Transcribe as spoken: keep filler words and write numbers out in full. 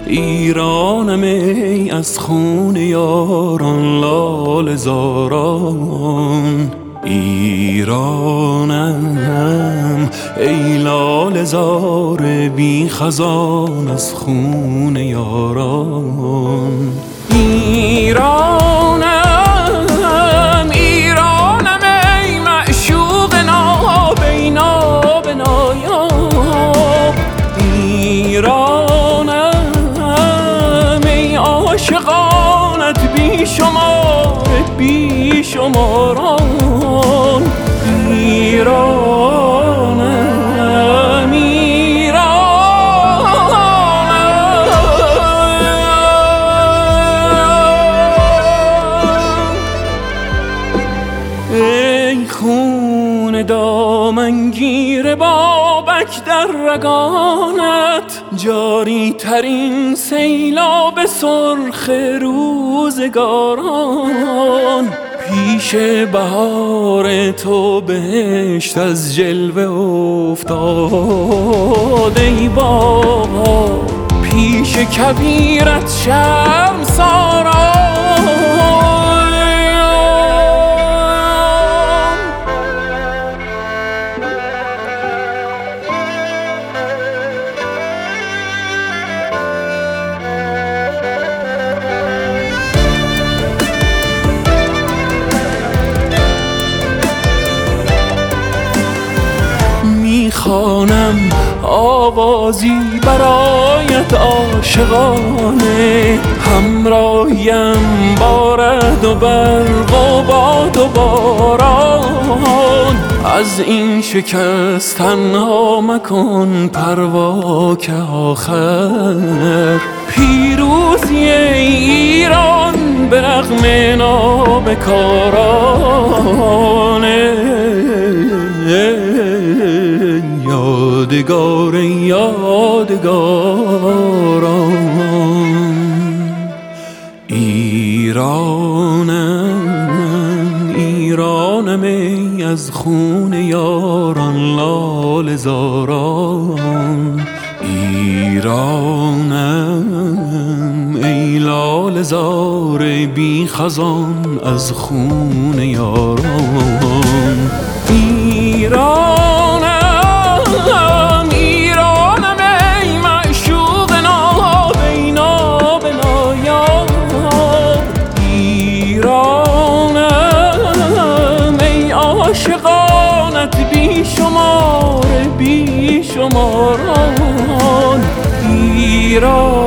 ایرانم ای از خون یاران لاله زاران، ایرانم ای لاله زار بی خزان از خون یاران. ایرانم ایرانم ای معشوق نابینا بنایاب، ایرانم ای عاشقانت بی شمار بی شماران. ایرانم ای خون دامنگیر بابک در رگانت، جاری ترین سیلاب سرخ روزگاران. پیش بهار تو بهشت از جلوه افتاد ای بابا، پیش کبیرت شرمساران. میخوانم آوازی برایت عاشقانه، همراهیم بارد و برق و باد و باران. از این شکست تنها مکن پروا که آخر پیروزی ایران به رغم نابکارانه. یادگار یادگاران، ایرانم ایرانم ای از خون یاران لاله زاران. ایرانم ای لاله زار بی خزان از خون یاران. ایرانم ایرانم ای معشوق نابینا بنایاب، ایرانم ای عاشقانت بی شمار بی شماران. ایران